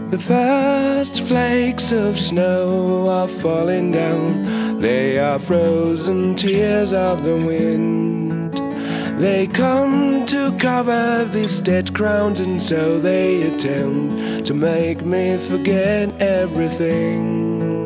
The first flakes of snow are falling down. They are frozen tears of the wind. They come to cover this dead ground, and so they attempt to make me forget everything.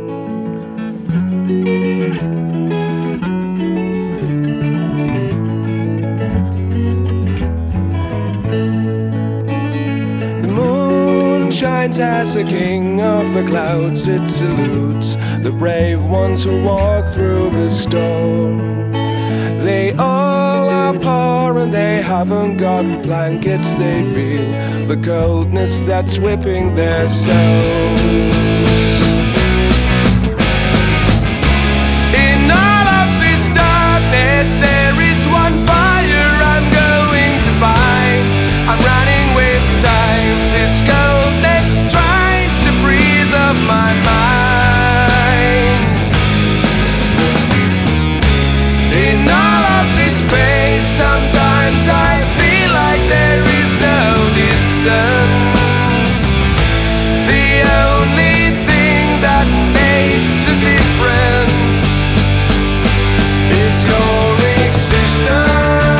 Shines as a king of the clouds. It salutes the brave ones who walk through the storm. They all are poor and they haven't got blankets. They feel the coldness that's whipping their souls. In all of this darkness, there is one fire I'm going to find. I'm running with time. This coldness tries to freeze up my mind. In all of this space, sometimes I feel like there is no distance. The only thing that makes the difference is your existence.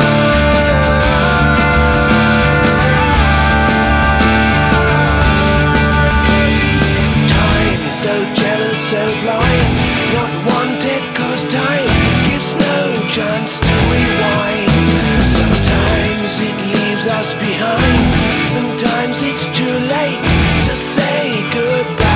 So blind, not wanted, cause time gives no chance to rewind. Sometimes it leaves us behind. Sometimes it's too late to say goodbye.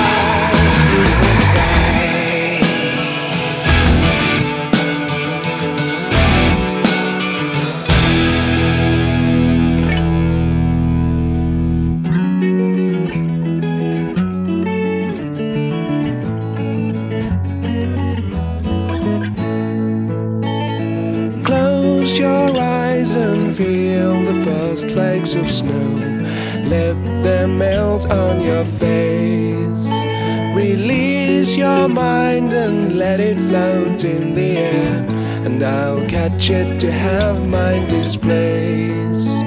Close your eyes and feel the first flakes of snow. Let them melt on your face. Release your mind and let it float in the air, and I'll catch it to have mine displaced.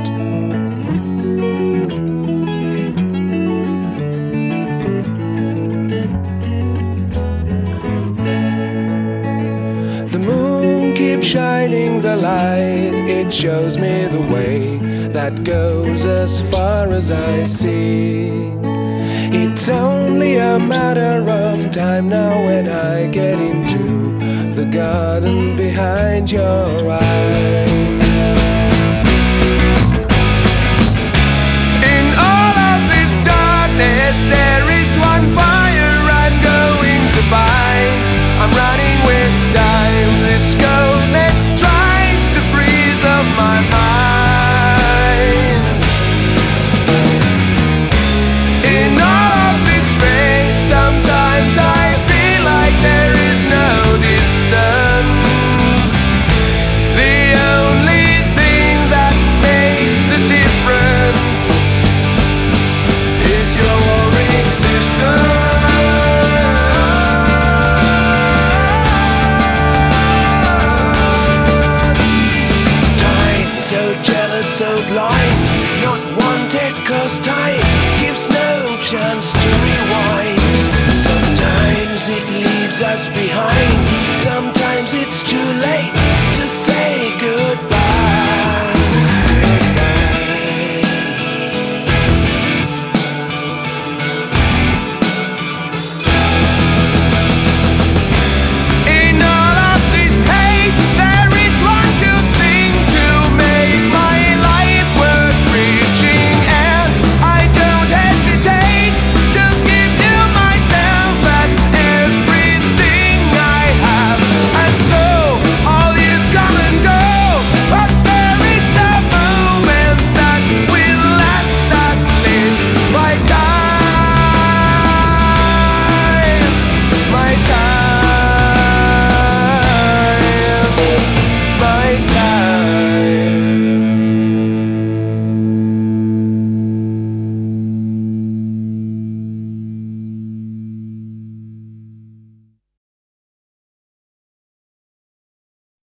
The moon keeps shining the light. It shows me the way that goes as far as I see. It's only a matter of time now when I get into the garden behind your eyes.